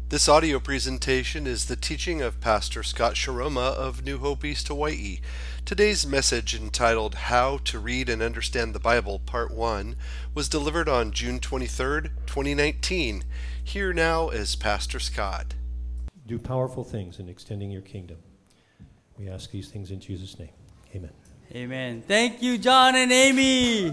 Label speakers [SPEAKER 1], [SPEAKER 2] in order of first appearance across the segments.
[SPEAKER 1] This audio presentation is the teaching of Pastor Scott Sharoma of New Hope East Hawaii. Today's message, entitled How to Read and Understand the Bible, Part 1, was delivered on June 23rd, 2019. Here now is Pastor Scott.
[SPEAKER 2] Do powerful things in extending your kingdom. We ask these things in Jesus' name. Amen.
[SPEAKER 3] Amen. Thank you, John and Amy.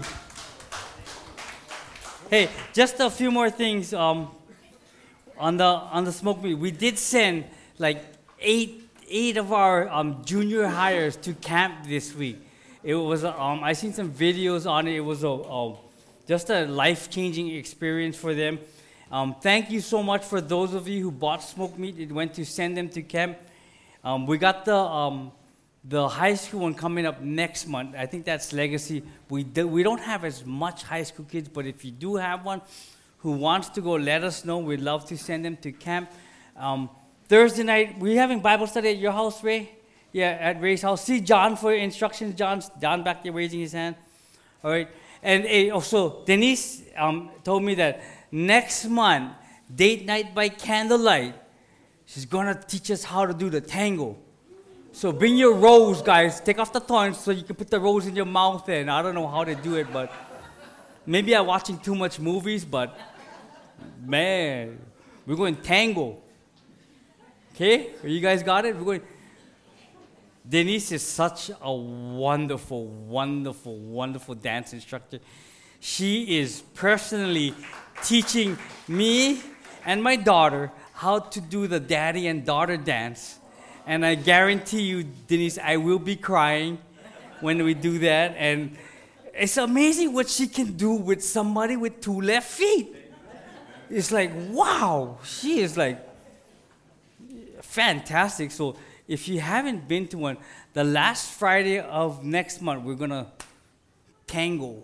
[SPEAKER 3] Hey, just a few more things. On the smoke meet, we did send like eight of our junior hires to camp this week. It was I seen some videos on it. It was just a life-changing experience for them. Thank you so much for those of you who bought smoke meat. It went to send them to camp. We got the high school one coming up next month. I think that's Legacy. We don't have as much high school kids, but if you do have one who wants to go, let us know. We'd love to send them to camp. Thursday night, we're having Bible study at your house, Ray? Yeah, at Ray's house. See John for instructions. John back there raising his hand. All right. And also, Denise told me that next month, date night by candlelight, she's going to teach us how to do the tango. So bring your rose, guys. Take off the thorns so you can put the rose in your mouth. And I don't know how to do it, but maybe I'm watching too much movies, but man, we're going tango. Okay? You guys got it? We're going. Denise is such a wonderful, wonderful, wonderful dance instructor. She is personally teaching me and my daughter how to do the daddy and daughter dance. And I guarantee you, Denise, I will be crying when we do that. And it's amazing what she can do with somebody with two left feet. It's like, wow, she is like fantastic. So if you haven't been to one, the last Friday of next month, we're going to tango.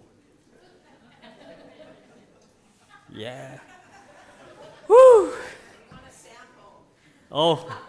[SPEAKER 3] Yeah. Woo. Oh.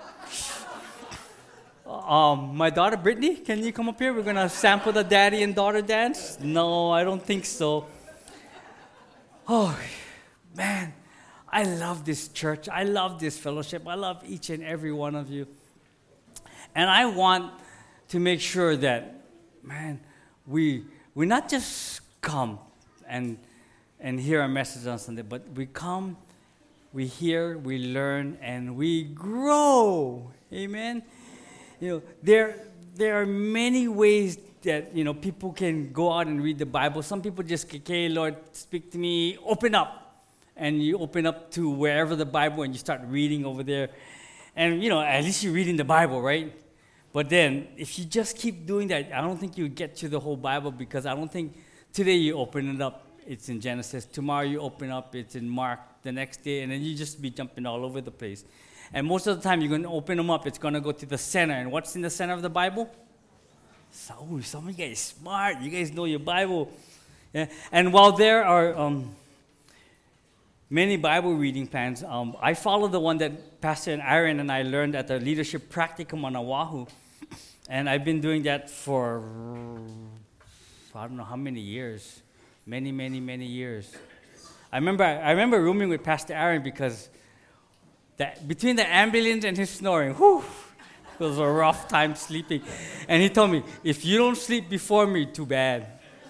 [SPEAKER 3] My daughter Brittany, can you come up here? We're going to sample the daddy and daughter dance. No, I don't think so. Oh, man. I love this church. I love this fellowship. I love each and every one of you. And I want to make sure that, man, we not just come and hear a message on Sunday, but we come, we hear, we learn, and we grow. Amen? You know, there are many ways that, you know, people can go out and read the Bible. Some people just, okay, Lord, speak to me, open up. And you open up to wherever the Bible and you start reading over there. And, you know, at least you're reading the Bible, right? But then, if you just keep doing that, I don't think you get to the whole Bible, because I don't think today you open it up, it's in Genesis. Tomorrow you open up, it's in Mark. The next day, and then you just be jumping all over the place. And most of the time, you're going to open them up, it's going to go to the center. And what's in the center of the Bible? So, some of you guys smart. You guys know your Bible. Yeah. And while there are many Bible reading plans, I follow the one that Pastor Aaron and I learned at the Leadership Practicum on Oahu. And I've been doing that for, I don't know how many years. Many, many, many years. I remember rooming with Pastor Aaron, because between the ambulance and his snoring, whew, it was a rough time sleeping. And he told me, if you don't sleep before me, too bad.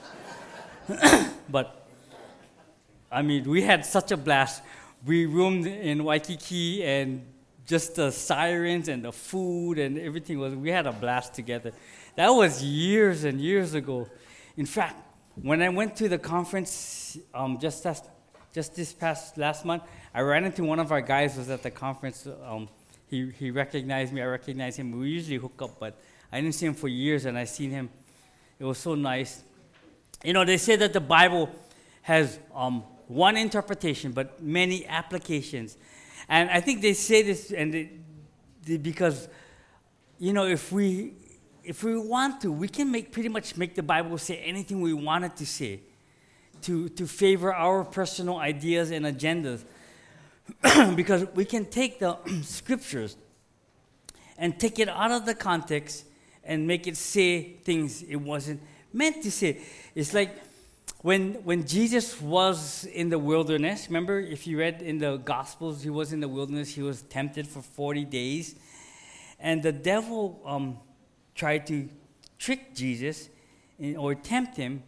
[SPEAKER 3] But I mean, we had such a blast. We roomed in Waikiki, and just the sirens and the food and everything we had a blast together. That was years and years ago. In fact, when I went to the conference just this past last month, I ran into one of our guys who was at the conference. He recognized me, I recognized him. We usually hook up, but I didn't see him for years, and I seen him. It was so nice. You know, they say that the Bible has one interpretation, but many applications. And I think they say this because, you know, if we want to, we can pretty much make the Bible say anything we want it to say to favor our personal ideas and agendas. Because we can take the scriptures and take it out of the context and make it say things it wasn't meant to say. It's like when Jesus was in the wilderness, remember if you read in the Gospels, he was in the wilderness, he was tempted for 40 days. And the devil tried to trick Jesus or tempt him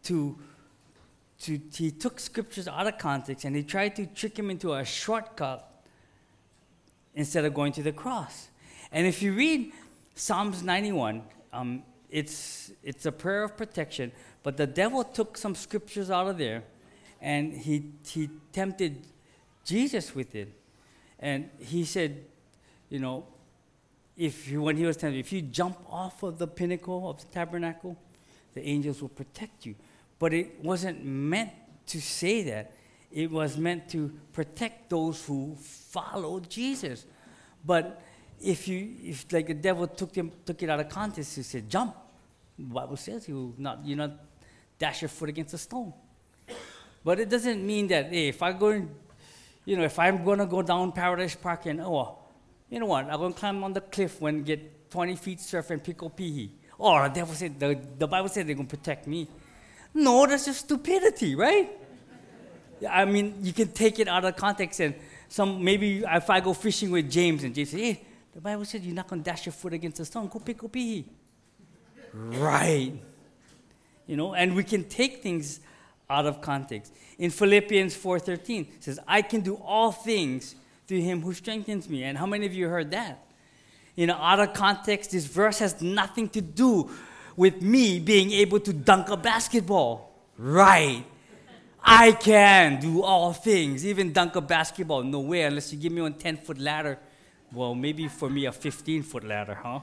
[SPEAKER 3] he took scriptures out of context and he tried to trick him into a shortcut instead of going to the cross. And if you read Psalms 91, it's a prayer of protection, but the devil took some scriptures out of there and he tempted Jesus with it. And he said, when he was tempted, if you jump off of the pinnacle of the tabernacle, the angels will protect you. But it wasn't meant to say that. It was meant to protect those who follow Jesus. But if like the devil took it out of context, he said, jump. The Bible says you not dash your foot against a stone. But it doesn't mean that, hey, if I'm going to go down Paradise Park and, you know what, I'm going to climb on the cliff and get 20 feet surf and pick up pihi. The devil said, the Bible said they're going to protect me. No, that's just stupidity, right? I mean, you can take it out of context and maybe if I go fishing with James and James says, hey, the Bible said you're not going to dash your foot against a stone. Go pick up pihi. Right. And we can take things out of context. In Philippians 4:13, it says, I can do all things through him who strengthens me. And how many of you heard that? Out of context, this verse has nothing to do with me being able to dunk a basketball. Right. I can do all things, even dunk a basketball. No way, unless you give me a 10-foot ladder. Well, maybe for me a 15-foot ladder, huh?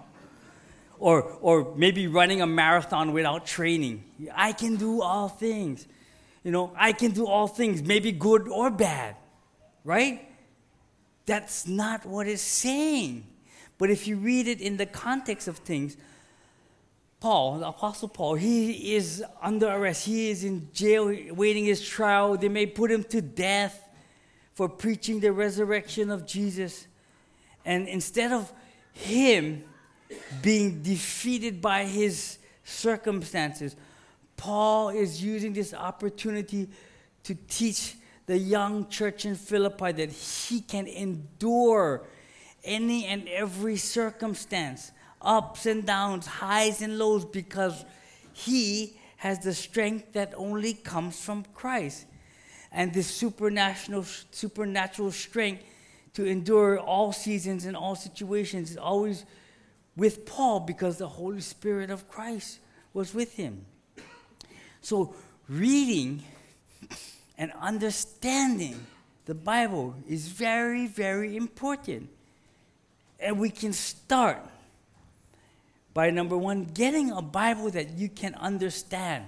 [SPEAKER 3] Or maybe running a marathon without training. I can do all things. I can do all things, maybe good or bad. Right? That's not what it's saying. But if you read it in the context of things, the Apostle Paul, he is under arrest. He is in jail waiting his trial. They may put him to death for preaching the resurrection of Jesus. And instead of him being defeated by his circumstances, Paul is using this opportunity to teach the young church in Philippi that he can endure any and every circumstance, ups and downs, highs and lows, because he has the strength that only comes from Christ. And this supernatural strength to endure all seasons and all situations is always with Paul because the Holy Spirit of Christ was with him. So reading and understanding the Bible is very, very important. And we can start by, number one, getting a Bible that you can understand.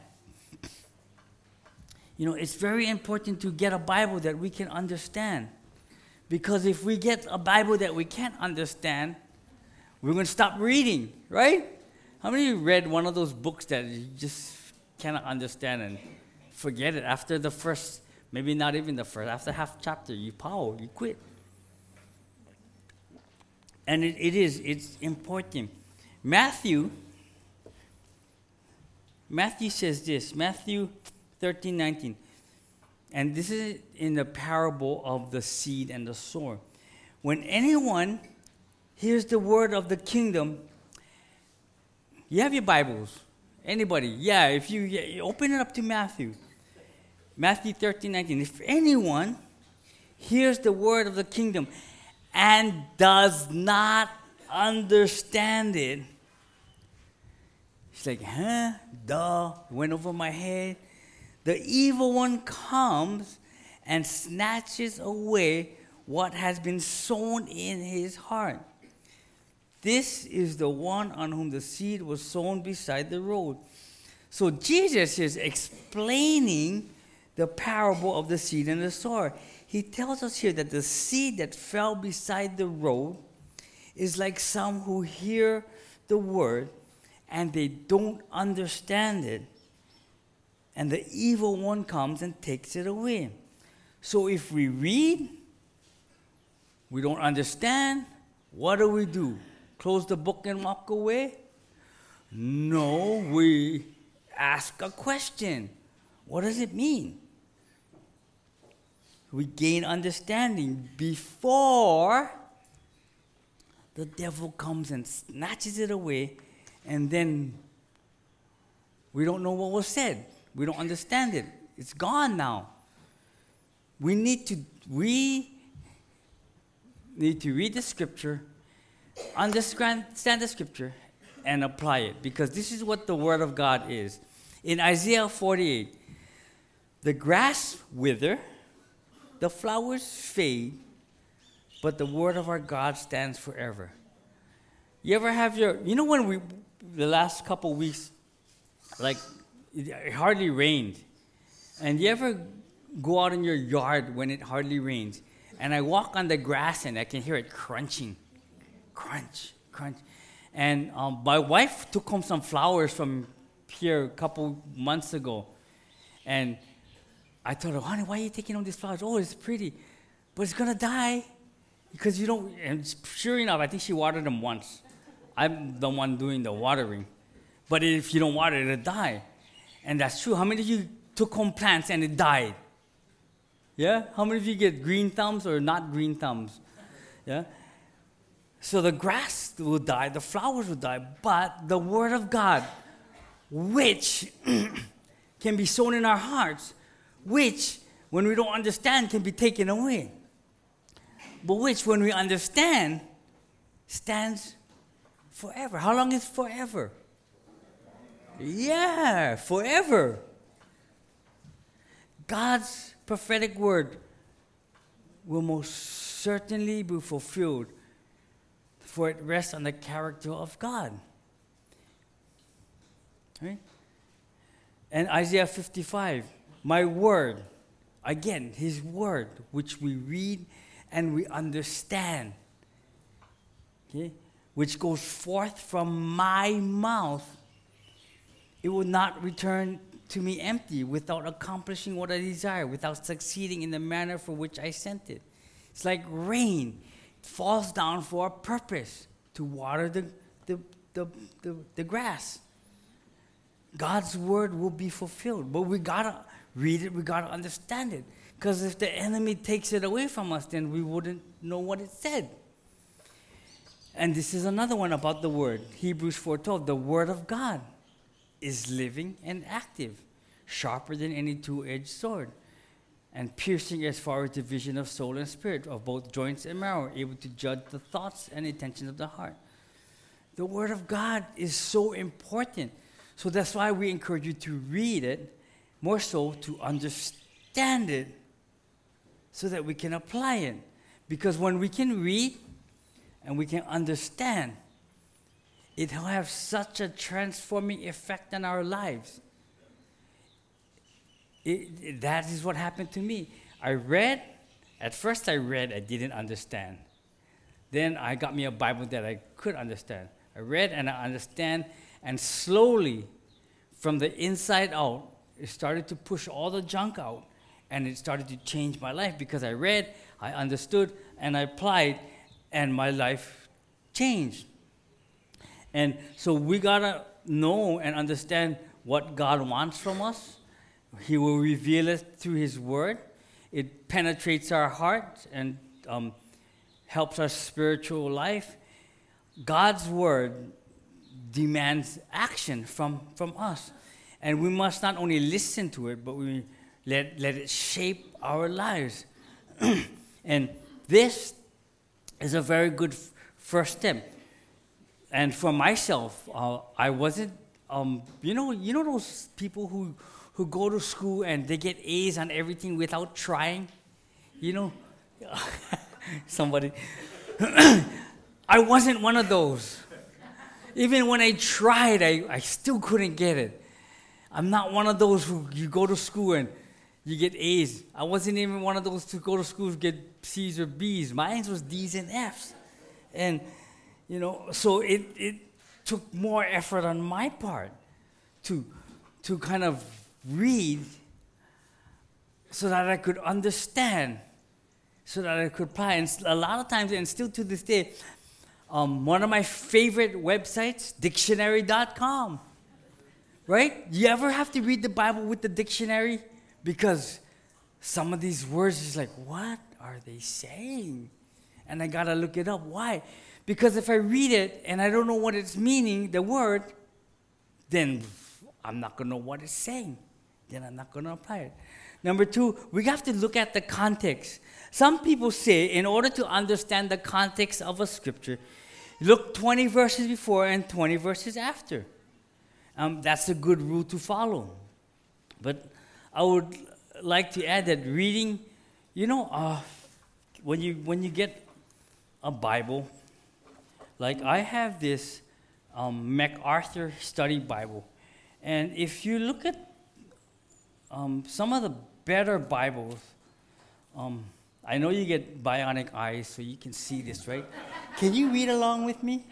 [SPEAKER 3] It's very important to get a Bible that we can understand. Because if we get a Bible that we can't understand, we're going to stop reading, right? How many of you read one of those books that you just cannot understand and forget it after the first, maybe not even the first, after half chapter, you quit. And it's important. Matthew says this, Matthew 13:19. And this is in the parable of the seed and the sower. When anyone hears the word of the kingdom, you have your Bibles. Anybody? Yeah, if you open it up to Matthew 13:19. If anyone hears the word of the kingdom and does not understand it, it's like, went over my head. The evil one comes and snatches away what has been sown in his heart. This is the one on whom the seed was sown beside the road. So Jesus is explaining the parable of the seed and the sower. He tells us here that the seed that fell beside the road is like some who hear the word and they don't understand it. And the evil one comes and takes it away. So if we read, we don't understand, what do? Close the book and walk away? No, we ask a question. What does it mean? We gain understanding before the devil comes and snatches it away, and then we don't know what was said. We don't understand it. It's gone now. We need to read the scripture, understand the scripture, and apply it, because this is what the word of God is. In Isaiah 48, the grass wither, the flowers fade, but the word of our God stands forever. You ever have when the last couple weeks, like, it hardly rained. And you ever go out in your yard when it hardly rains, and I walk on the grass and I can hear it crunching. Crunch, crunch. And my wife took home some flowers from here a couple months ago. And I told her, honey, why are you taking home these flowers? Oh, it's pretty, but it's going to die. Because you don't, and sure enough, I think she watered them once. I'm the one doing the watering. But if you don't water it, it'll die. And that's true. How many of you took home plants and it died? Yeah? How many of you get green thumbs or not green thumbs? Yeah? So the grass will die, the flowers will die, but the word of God, which can be sown in our hearts, which, when we don't understand, can be taken away, but which, when we understand, stands forever. How long is forever? Yeah, forever. God's prophetic word will most certainly be fulfilled, for it rests on the character of God. Right? And Isaiah 55, my word, again, his word, which we read and we understand, okay, which goes forth from my mouth, it will not return to me empty, without accomplishing what I desire, without succeeding in the manner for which I sent it. It's like rain. It falls down for a purpose, to water the grass. God's word will be fulfilled, but we gotta read it, we gotta understand it. Because if the enemy takes it away from us, then we wouldn't know what it said. And this is another one about the word. Hebrews 4:12, the word of God is living and active, sharper than any two-edged sword, and piercing as far as division of soul and spirit, of both joints and marrow, able to judge the thoughts and intentions of the heart. The word of God is so important. So that's why we encourage you to read it, more so to understand it, so that we can apply it. Because when we can read and we can understand, it will have such a transforming effect on our lives. That is what happened to me. At first I didn't understand. Then I got me a Bible that I could understand. I read and I understand, and slowly, from the inside out, it started to push all the junk out, and it started to change my life, because I read, I understood, and I applied, and my life changed. And so we gotta know and understand what God wants from us. He will reveal it through his word. It penetrates our heart and helps our spiritual life. God's word demands action from us. And we must not only listen to it, but we let it shape our lives. And this is a very good first step. And for myself, I wasn't, you know those people who go to school and they get A's on everything without trying? You know? Somebody. I wasn't one of those. Even when I tried, I still couldn't get it. I'm not one of those who you go to school and you get A's. I wasn't even one of those to go to school and get C's or B's. Mine was D's and F's. And, so it took more effort on my part to kind of read so that I could understand, so that I could apply. And a lot of times, and still to this day, one of my favorite websites, dictionary.com. right? You ever have to read the Bible with the dictionary? Because some of these words is like, what are they saying? And I gotta look it up. Why? Because if I read it and I don't know what it's meaning, the word, then I'm not gonna know what it's saying. Then I'm not gonna apply it. Number two, we have to look at the context. Some people say in order to understand the context of a scripture, look 20 verses before and 20 verses after. That's a good rule to follow. But I would like to add that reading, when you get a Bible, like I have this MacArthur Study Bible, and if you look at some of the better Bibles, I know you get bionic eyes, so you can see this, right? Can you read along with me?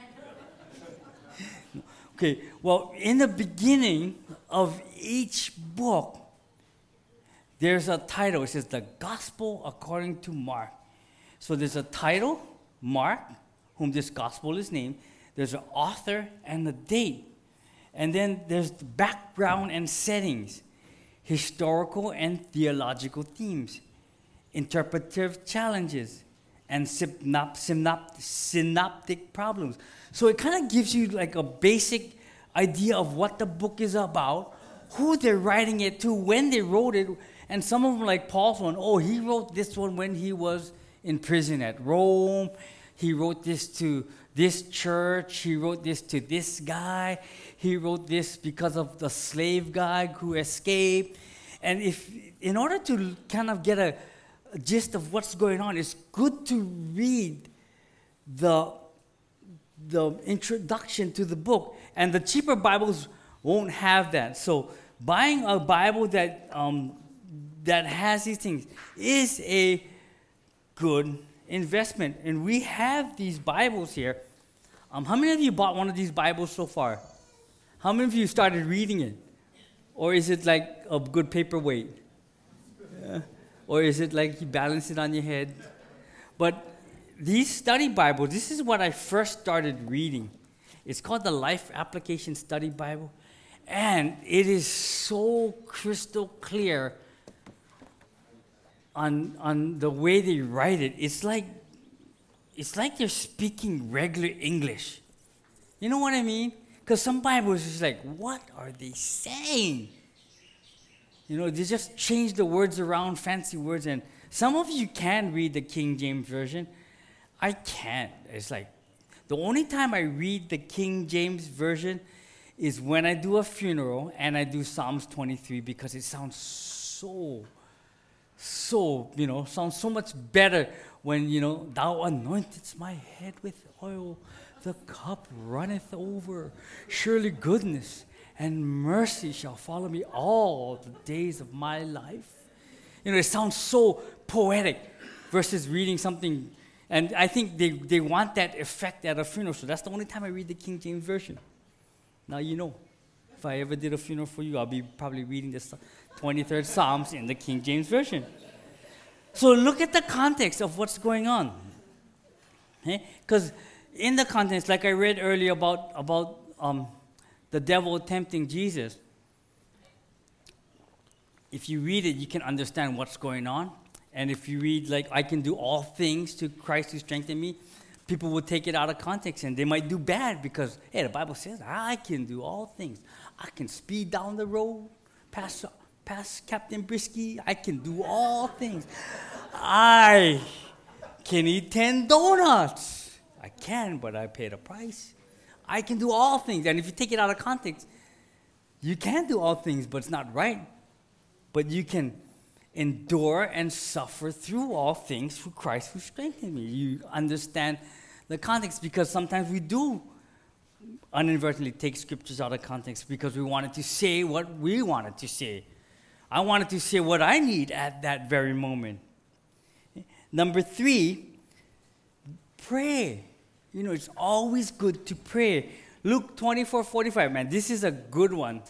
[SPEAKER 3] Okay, well, in the beginning of each book, there's a title. It says the Gospel according to Mark. So there's a title, Mark, whom this gospel is named. There's an author and a date. And then there's the background and settings, historical and theological themes, interpretive challenges, and synoptic problems. So it kind of gives you like a basic idea of what the book is about, who they're writing it to, when they wrote it. And some of them, like Paul's one, he wrote this one when he was in prison at Rome. He wrote this to this church. He wrote this to this guy. He wrote this because of the slave guy who escaped. And in order to kind of get a gist of what's going on, it's good to read the introduction to the book. And the cheaper Bibles won't have that. So buying a Bible that has these things is a good investment. And we have these Bibles here. How many of you bought one of these Bibles so far? How many of you started reading it? Or is it like a good paperweight? Yeah. Or is it like you balance it on your head? But these study Bibles, this is what I first started reading. It's called the Life Application Study Bible. And it is so crystal clear on the way they write it. It's like they're speaking regular English. You know what I mean? Because some Bibles is like, what are they saying? They just change the words around, fancy words. And some of you can read the King James Version. I can't. It's like, the only time I read the King James Version is when I do a funeral and I do Psalms 23 because it sounds sounds so much better when, thou anointest my head with oil, the cup runneth over. Surely goodness and mercy shall follow me all the days of my life. It sounds so poetic versus reading something. And I think they want that effect at a funeral. So that's the only time I read the King James Version. Now if I ever did a funeral for you, I'll be probably reading the 23rd Psalms in the King James Version. So look at the context of what's going on. Because in the context, like I read earlier about the devil tempting Jesus, if you read it, you can understand what's going on. And if you read, like, I can do all things to Christ who strengthened me, people will take it out of context and they might do bad because, hey, the Bible says I can do all things. I can speed down the road, pass Captain Brisky. I can do all things. I can eat 10 donuts. I can, but I paid a price. I can do all things. And if you take it out of context, you can do all things, but it's not right. But you can endure and suffer through all things through Christ who strengthened me. You understand the context, because sometimes we do inadvertently take scriptures out of context because we wanted to say what we wanted to say. I wanted to say what I need at that very moment. Number 3, pray. It's always good to pray. Luke 24:45, man, this is a good one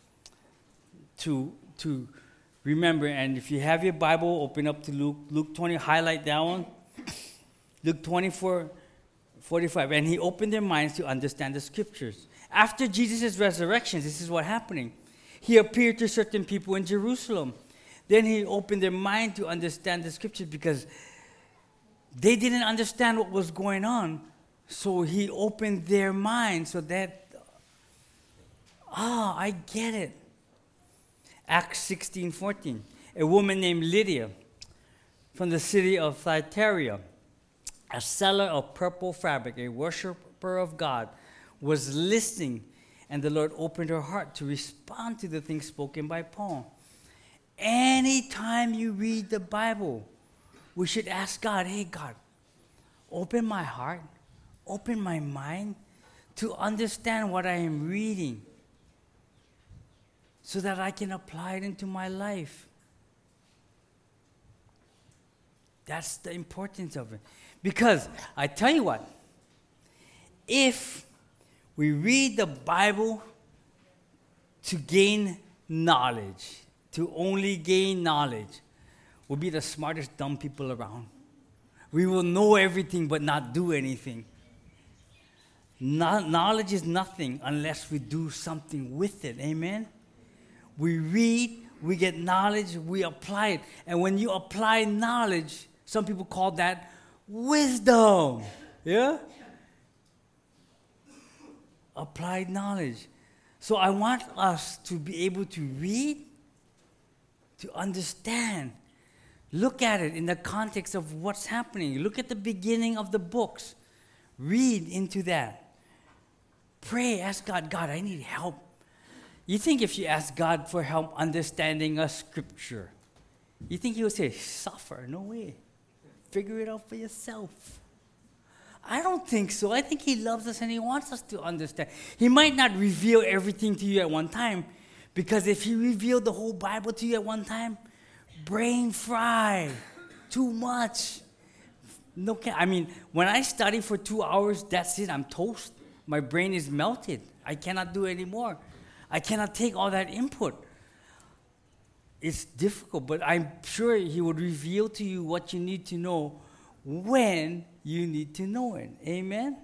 [SPEAKER 3] to remember. And if you have your Bible, open up to Luke 20, highlight that one. Luke 24, 45, and he opened their minds to understand the scriptures. After Jesus' resurrection, this is what happening. He appeared to certain people in Jerusalem. Then he opened their mind to understand the scriptures because they didn't understand what was going on. So he opened their minds so that, I get it. Acts 16:14. A woman named Lydia from the city of Thyatira, a seller of purple fabric, a worshiper of God, was listening, and the Lord opened her heart to respond to the things spoken by Paul. Anytime you read the Bible, we should ask God, hey, God, open my heart, open my mind to understand what I am reading so that I can apply it into my life. That's the importance of it. Because I tell you what, if we read the Bible to gain knowledge, to only gain knowledge, we'll be the smartest dumb people around. We will know everything but not do anything. Knowledge is nothing unless we do something with it. Amen? We read, we get knowledge, we apply it. And when you apply knowledge, some people call that wisdom. Yeah? Applied knowledge. So I want us to be able to read, to understand. Look at it in the context of what's happening. Look at the beginning of the books. Read into that. Pray, ask God, God, I need help. You think if you ask God for help understanding a scripture, you think he would say, suffer? No way. Figure it out for yourself. I don't think so. I think he loves us and he wants us to understand. He might not reveal everything to you at one time, because if he revealed the whole Bible to you at one time, brain fry, too much. No, I mean, when I study for 2 hours, that's it. I'm toast. My brain is melted. I cannot do anymore. I cannot take all that input. It's difficult, but I'm sure he would reveal to you what you need to know when you need to know it. Amen?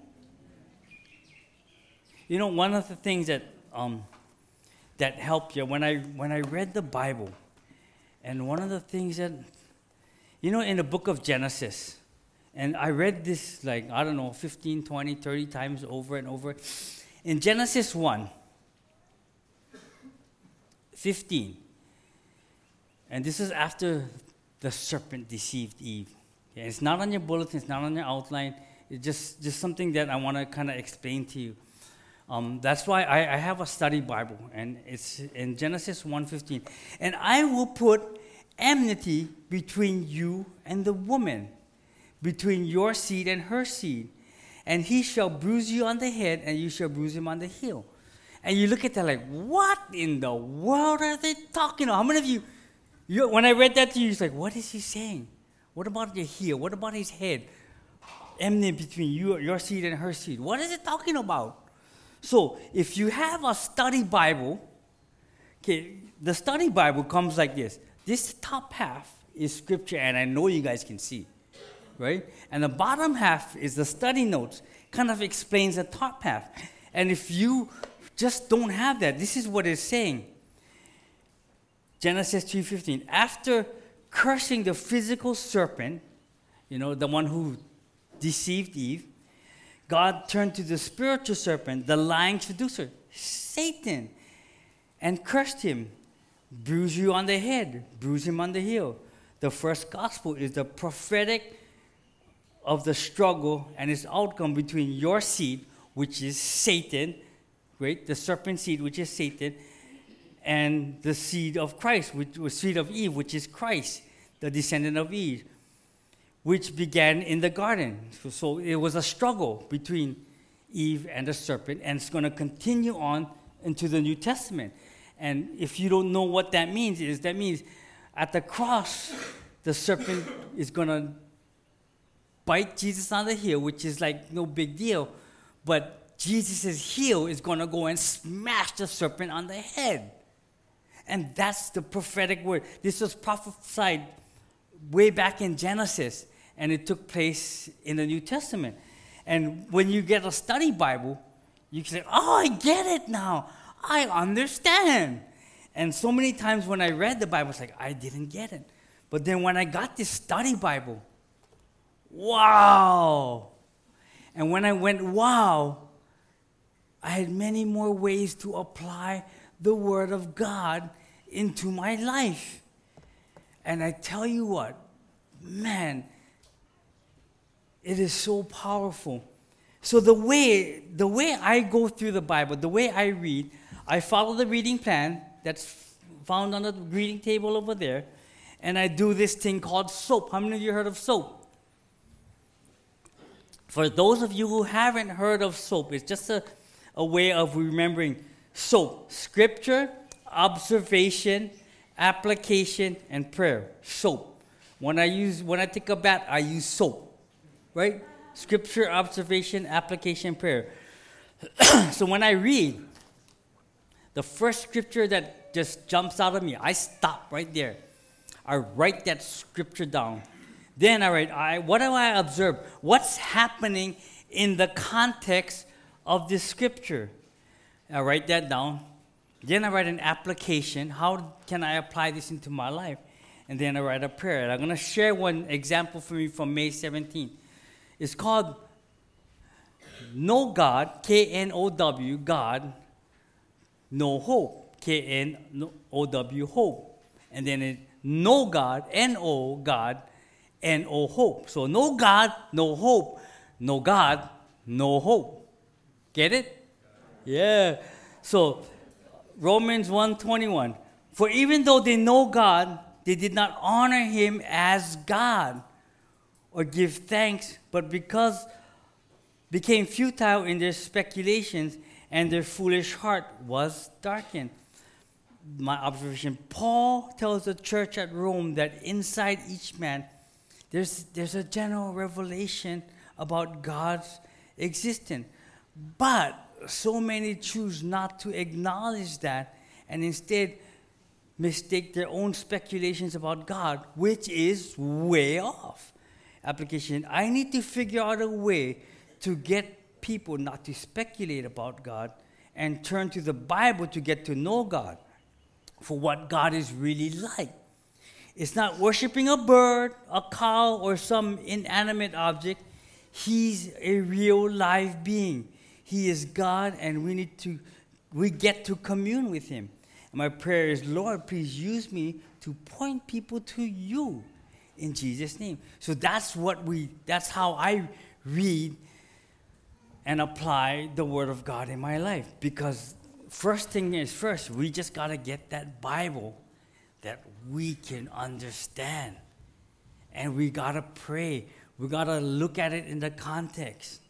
[SPEAKER 3] You know, one of the things that that helped you, when I read the Bible, and one of the things that, you know, in the book of Genesis, and I read this 15, 20, 30 times over and over. In Genesis 1:15, and this is after the serpent deceived Eve. Okay, it's not on your bulletin, it's not on your outline. It's just something that I want to kind of explain to you. That's why I have a study Bible, and it's in Genesis 1:15. And I will put enmity between you and the woman, between your seed and her seed. And he shall bruise you on the head, and you shall bruise him on the heel. And you look at that like, what in the world are they talking about? How many of you when I read that to you, it's like, what is he saying? What about your heel? What about his head? Enmity between your seed and her seed. What is it talking about? So, if you have a study Bible, okay, the study Bible comes like this. This top half is scripture, and I know you guys can see, right? And the bottom half is the study notes, kind of explains the top half. And if you just don't have that, this is what it's saying. Genesis 3:15. After cursing the physical serpent, you know, the one who deceived Eve, God turned to the spiritual serpent, the lying seducer, Satan, and cursed him. Bruise you on the head, bruise him on the heel. The first gospel is the prophetic of the struggle and its outcome between your seed, which is Satan, right? The serpent seed, which is Satan, and the seed of Christ, which was seed of Eve, which is Christ, the descendant of Eve, which began in the garden. So it was a struggle between Eve and the serpent, and it's going to continue on into the New Testament. And if you don't know what that means, that means at the cross, the serpent is going to bite Jesus on the heel, which is like no big deal. But Jesus' heel is going to go and smash the serpent on the head. And that's the prophetic word. This was prophesied way back in Genesis, and it took place in the New Testament. And when you get a study Bible, you can say, oh, I get it now. I understand. And so many times when I read the Bible, it's like, I didn't get it. But then when I got this study Bible, wow. And when I went, wow, I had many more ways to apply the Word of God into my life. And I tell you what, man, it is so powerful. So the way I go through the Bible, the way I read, I follow the reading plan that's found on the reading table over there, and I do this thing called SOAP. How many of you heard of SOAP? For those of you who haven't heard of SOAP, it's just a way of remembering SOAP: Scripture, Observation, Application, and Prayer. SOAP. When I take a bath, I use SOAP, right? Scripture, Observation, Application, Prayer. So when I read, the first scripture that just jumps out of me, I stop right there. I write that scripture down. Then I write, what do I observe? What's happening in the context of this scripture? I write that down. Then I write an application. How can I apply this into my life? And then I write a prayer. And I'm going to share one example for you from May 17th. It's called Know God, K-N-O-W, God, No Hope, K-N-O-W, Hope. And then Know God, N-O, God, N-O, Hope. So know God, no hope. Know God, no hope. Get it? Yeah. So Romans 1:21. For even though they know God, they did not honor him as God or give thanks, but because became futile in their speculations, and their foolish heart was darkened. My observation, Paul tells the church at Rome that inside each man, there's a general revelation about God's existence. But so many choose not to acknowledge that and instead mistake their own speculations about God, which is way off. Application, I need to figure out a way to get people not to speculate about God and turn to the Bible to get to know God for what God is really like. It's not worshiping a bird, a cow, or some inanimate object. He's a real live being. He is God, and we get to commune with him. And my prayer is, Lord, please use me to point people to you in Jesus' name. So that's how I read and apply the Word of God in my life. Because first thing is first, we just got to get that Bible that we can understand. And we got to pray. We got to look at it in the context.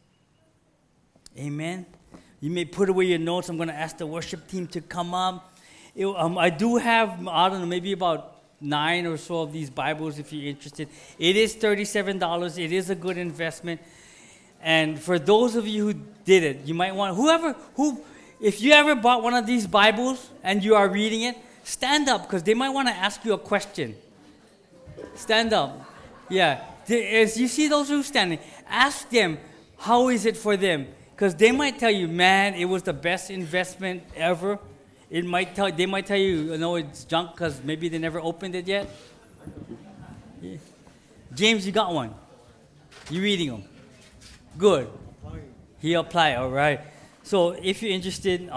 [SPEAKER 3] Amen? You may put away your notes. I'm going to ask the worship team to come up. I do have, I don't know, maybe about 9 or so of these Bibles if you're interested. It is $37. It is a good investment. And for those of you who did it, you might want, if you ever bought one of these Bibles and you are reading it, stand up because they might want to ask you a question. Stand up. Yeah. As you see those who are standing, ask them, how is it for them? Because they might tell you, man, it was the best investment ever. They might tell you, no, it's junk because maybe they never opened it yet. Yeah. James, you got one. You reading them? Good. He applied, all right. So if you're interested,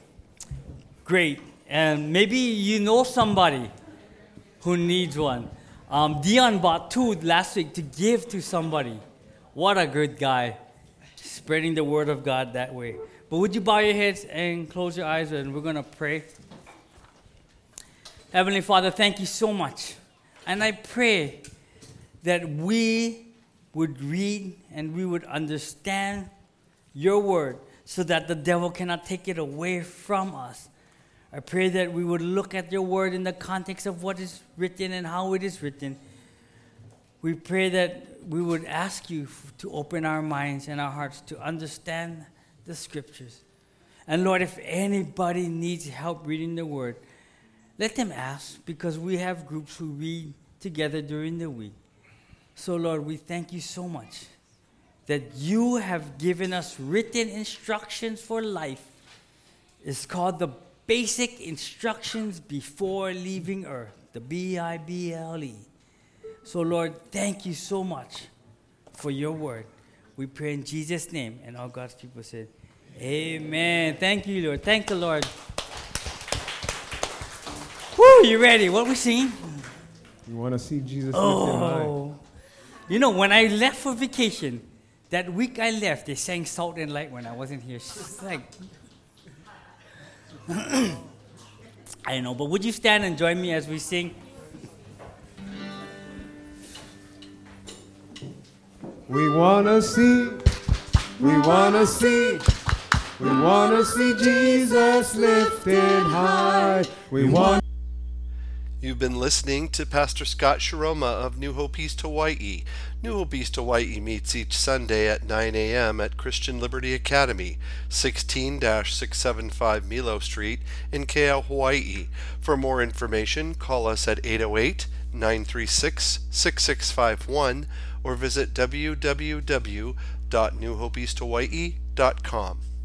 [SPEAKER 3] great. And maybe you know somebody who needs one. Dion bought 2 last week to give to somebody. What a good guy. Spreading the word of God that way. But would you bow your heads and close your eyes, and we're going to pray. Heavenly Father, thank you so much. And I pray that we would read and we would understand your word so that the devil cannot take it away from us. I pray that we would look at your word in the context of what is written and how it is written. We pray that we would ask you to open our minds and our hearts to understand the scriptures. And Lord, if anybody needs help reading the word, let them ask, because we have groups who read together during the week. So Lord, we thank you so much that you have given us written instructions for life. It's called the Basic Instructions Before Leaving Earth, the BIBLE. So Lord, thank you so much for your word. We pray in Jesus' name. And all God's people said, amen. Thank you, Lord. Thank the Lord. Woo, you ready? What are we singing?
[SPEAKER 4] You want to see Jesus lifted high.
[SPEAKER 3] You know, when I left for vacation, that week I left, they sang Salt and Light when I wasn't here. It's like, I don't know, but would you stand and join me as we sing?
[SPEAKER 4] We want to see Jesus lifted high. We want.
[SPEAKER 1] You've been listening to Pastor Scott Shiroma of New Hope East Hawaii. New Hope East Hawaii meets each Sunday at 9 a.m. at Christian Liberty Academy, 16-675 Milo Street in Keaau, Hawaii. For more information, call us at 808-936-6651 or visit www.newhopeeasthawaii.com.